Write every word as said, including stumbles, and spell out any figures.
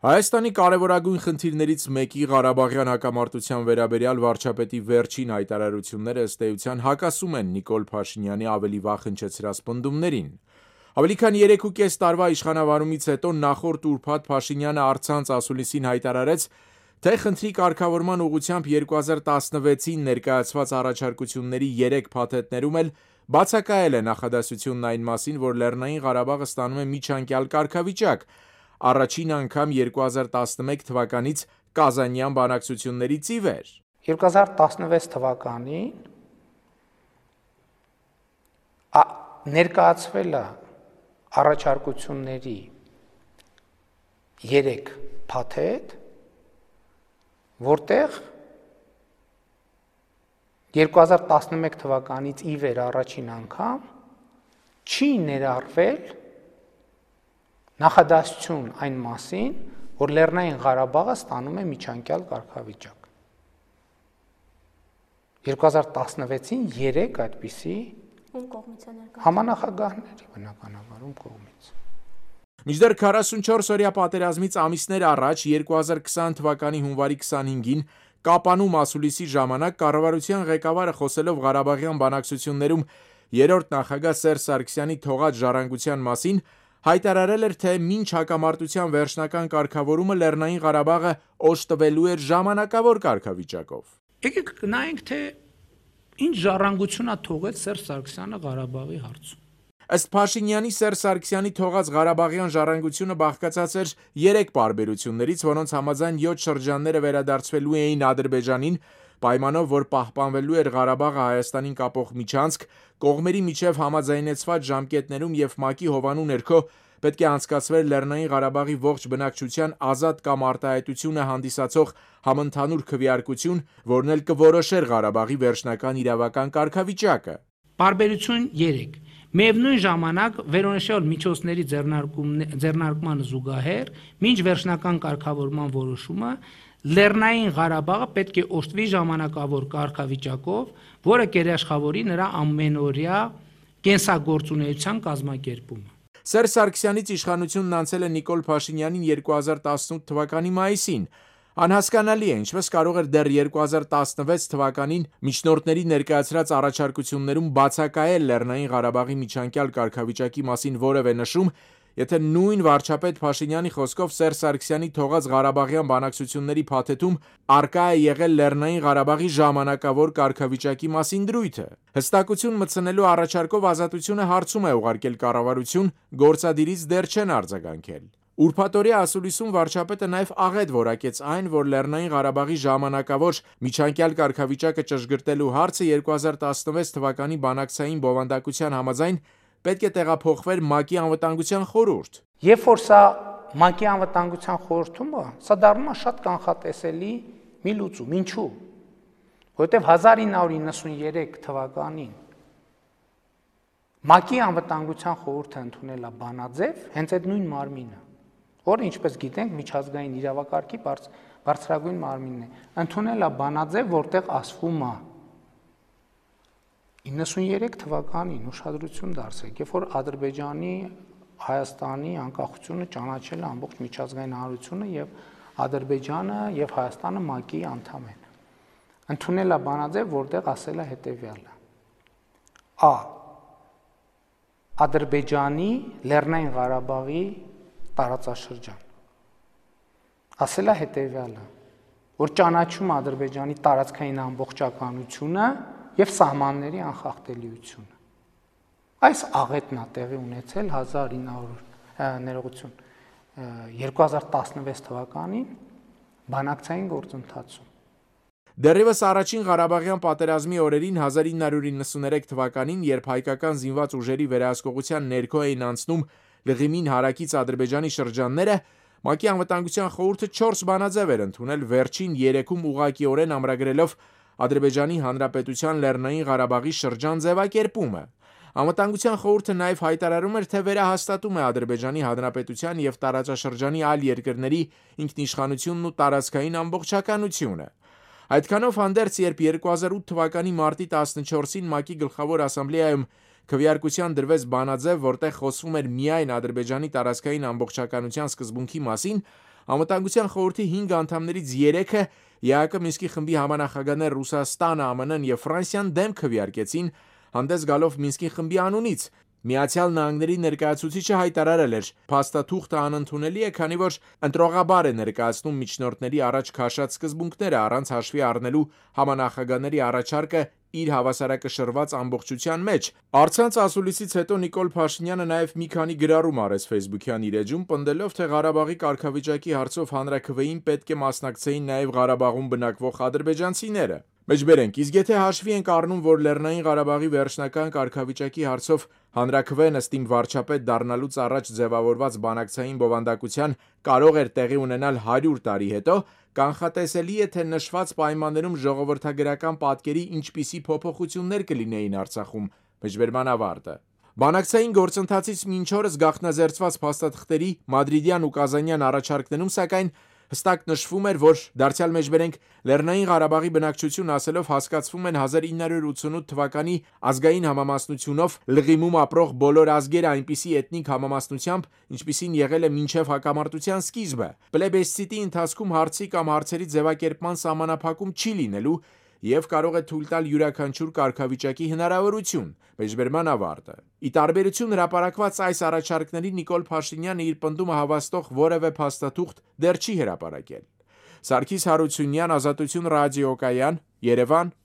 Հայաստանի կարևորագույն խնդիրներից մեկի Ղարաբաղյան հակամարտության վերաբերյալ վարչապետի վերջին հայտարարությունները ըստ էության հակասում են Նիկոլ Փաշինյանի ավելի վաղ հնչեցրած պնդումներին։ Ավելի քան երեք ու կես տարվա իշխանավարումից հետո նախորդ ուրբաթ Փաշինյանը առցանց ասուլիսին հայտարարեց, թե խնդրի կարգավորման ուղղությամբ երկու հազար տասնվեցին ներկայացված առաջարկությունների երեք փաթեթներում էլ բացակայել է նախադասությունն այն մասին, որ Լեռնային Ղարաբաղը ստանում է միջանկյալ կարգավիճակ, առաջին անգամ երկու հազար տասնմեկ թվականից Կազանյան բանակցություններից ի վեր։ երկու հազար տասնվեց թվականին ներկայացվել է առաջարկությունների երեք փաթեթ, որտեղ երկու հազար տասնմեկ թվականից ի վեր առաջին անգամ չի ներառվել նախադասություն այն մասին, որ Լեռնային Ղարաբաղը ստանում է միջանկյալ կարգավիճակ։ երկու հազար տասնվեցին երեք այդպիսի համանախագահների բնականաբար ում կողմից։ Մինչդեռ քառասունչորս օրյա պատերազմից ամիսներ առաջ երկու հազար քսան թվականի հունվարի քսանհինգին Կապանում ասուլիսի ժամանակ կառավարության ղեկավարը խոսելով Ղարաբաղյան բանակցություններում երրորդ նախագահ Սերժ Սարգսյանի թողած ժառանգության մասին հայտարարել էր, թե մինչ հակամարտության վերջնական կարգավորումը Լեռնային Ղարաբաղը օժտվելու էր ժամանակավոր կարգավիճակով։ Եկեք նայենք, թե ինչ ժառանգություն է թողել Սերժ Սարգսյանը Ղարաբաղի հարցում։ Ըստ Փաշինյանի Սերժ Սարգսյանի թողած Ղարաբաղյան ժառանգությունը բաղկացած էր երեք պարբերություններից, որոնց համաձայն յոթ շրջանները վերադարձվելու էին Ադրբեջանին, պայմանով, որ պահպանվելու էր Ղարաբաղը Հայաստանին կապող միջանցք, կողմերի միջև համաձայնեցված ժամկետներում եւ ՄԱԿ-ի հովանու ներքո պետք է անցկացվեր Լեռնային Ղարաբաղի ողջ բնակչության ազատ կամ արտահայտությունը հանդիսացող համընդհանուր քվեարկություն, որն էլ կորոշեր Ղարաբաղի վերջնական իրավական կարգավիճակը։ Պարբերություն երեք։ Միևնույն ժամանակ վերոնշյալ միջոցների ձեռնարկմանը զուգահեռ, մինչ վերջնական կարգավորման որոշումը Լեռնային Ղարաբաղը պետք է օժտվի ժամանակավոր կարգավիճակով, որը կերաշխավորի նրա ամենօրյա կենսագործունեության կազմակերպումը։ Սերժ Սարգսյանից իշխանությունն անցել է Նիկոլ Փաշինյանին երկու հազար տասնութ թվականի մայիսին։ Անհասկանալի է, ինչպես կարող էր դեռ երկու հազար տասնվեց թվականին միջնորդների ներկայացրած առաջարկություններում բացակայել Լեռնային Ղարաբաղի միջանկյալ կարգավիճակի մասին որևէ նշում, եթե նույն վարչապետ Փաշինյանի խոսքով Սերժ Սարգսյանի թողած Ղարաբաղյան բանակցությունների փաթեթում արկա է եղել Լեռնային Ղարաբաղի ժամանակավոր կարգավիճակի մասին դրույթը։ Հստակություն մտցնելու առաջարկով Ազատությունը հարցում է ուղարկել կառավարություն, գործադիրից դեռ չեն արձագանքել։ Ուրբաթօրյա ասուլիսում վարչապետը նաև աղետ որակեց այն, որ Լեռնային Ղարաբաղի ժամանակավոր միջանկյալ կարգավիճակը ճշգրտելու հարցը երկու հազար տասնվեց թվականի բանակցային բովանդակության համաձայն պետք է տեղափոխվեր ՄԱԿ-ի անվտանգության խորհուրդ։ Երբ որ սա ՄԱԿ-ի անվտանգության խորհրդում է, սա դառնում է շատ կանխատեսելի մի լուծում։ Ինչու՞։ Որովհետև հազար ինը հարյուր իննսուներեք թվականին ՄԱԿ-ի անվտանգության խորհուրդը ընդունել է բանաձև, հենց այդ նույն մարմինը, որը ինչպես գիտենք միջազգային իրավակարգի բարձրագույն մարմինն է, ընդունել է բանաձև, որտեղ ասվում է իննսուներեք թվականին ուշադրություն դարձրեք, երբ որ Ադրբեջանի, Հայաստանի անկախությունը ճանաչել է ամբողջ միջազգային հանրությունը եւ Ադրբեջանը եւ Հայաստանը ՄԱԿ-ի անդամ են։ Ընդունել է բանաձև, որտեղ ասել է հետեւյալը. Ա. Ադրբեջանի Լեռնային Ղարաբաղի տարածաշրջան։ Ասել է հետեւյալը, որ ճանաչում է Ադրբեջանի տարածքային ամբողջականությունը եւ սահմանների անխախտելիությունը։ Այս աղետն է տեղի ունեցել հազար ինը հարյուր ներողություն երկու հազար տասնվեց թվականին բանակցային գործընթացում։ Դեռևս առաջին Ղարաբաղյան պատերազմի օրերին հազար ինը հարյուր իննսուներեք թվականին, երբ հայկական զինված ուժերի վերահսկողության ներքո էին անցնում Լղիմին հարակից Ադրբեջանի շրջանները, ՄԱԿ-ի անվտանգության խորհուրդը չորս բանաձև էր ընդունել վերջին երեքում ուղղակիորեն ամրագրելով Ադրբեջանի Հանրապետության Լեռնային Ղարաբաղի շրջան ձևակերպումը։ Անվտանգության խորհուրդը նաև հայտարարում էր, թե վերահաստատում է Ադրբեջանի Հանրապետության եւ տարածաշրջանի այլ երկրների ինքնիշխանությունն ու տարածքային ամբողջականությունը։ Այդքանով հանդերձ, երբ երկու հազար ութ թվականի մարտի տասնչորսին ՄԱԿ-ի գլխավոր ասամբլեայում քվեարկության դրվեց բանաձև, որտեղ խոսվում էր միայն Ադրբեջանի տարածքային ամբողջականության սկզբունքի մասին, Անվտանգության խորհրդի հինգ անդամներից երեքը ԵԱՀԿ Մինսկի խմբի համանախագահներ Ռուսաստանը, ԱՄՆ-ն եւ Ֆրանսիան դեմ քվեարկեցին, հանդես գալով Մինսկի խմբի անունից։ Միացյալ Նահանգների ներկայացուցիչը հայտարարել էր. «Փաստաթուղթը անընդունելի է, քանի որ ընտրողաբար է ներկայացնում միջնորդների առաջ քաշած սկզբունքները առանց հաշվի առնելու համանախագահների առաջարկը իր հավասարակշռված ամբողջության մեջ»։ Առցանց ասուլիսից հետո Նիկոլ Փաշինյանը նաև մի քանի գրառում արեց Facebook-յան իր էջում, պնդելով, թե Ղարաբաղի կարգավիճակի հարցով հանրաքվեին պետք է մասնակցեին նաև Ղարաբաղում բնակվող ադրբեջանցիները։ Մեջբերենք, իսկ եթե հաշվի ենք առնում, որ Լեռնային Ղարաբաղի վերջնական կարգավիճակի հարցով հանրաքվեն ըստ իմ վարչապետ դառնալուց առաջ ձևավորված բանակցային բովանդակության կարող էր տեղի ունենալ հարյուր տարի հետո, կանխատեսելի է, թե նշված պայմաններում ժողովրդագրական պատկերի ինչպիսի փոփոխություններ կլինեին Արցախում։ Մեջբերման ավարտը։ Բանակցային գործընթացից մինչ օրս գաղտնազերծված փաստաթղթերի մադրիդյան ու կազանյան առաջարկներում, սակայն հստակ նշվում էր, որ դարձյալ մեջբերենք Լեռնային Ղարաբաղի բնակչություն ասելով հասկացվում են հազար ինը հարյուր ութսունութ թվականի ազգային համամասնությունով լղիմում ապրող բոլոր ազգերը այնպիսի էթնիկ համամասնությամբ, ինչպիսին եղել է մինչև հակամարտության սկիզբը։ Պլեբեսցիտի ընթացքում հարցի կամ հարցերի ձևակերպման սահմանափակում չի լինելու և կարող է թույլ տալ յուրաքանչյուր կարգավիճակի հնարավորություն։ Մեջբերման ավարտը։ Ի տարբերություն հրապարակված այս առաջարկների, Նիկոլ Փաշինյանը իր պնդումը հավաստող որևէ փաստաթուղթ դեռ չի հրապարակել։ Սարգիս Հարությունյան, Ազատություն ռադիոկայան, Երևան,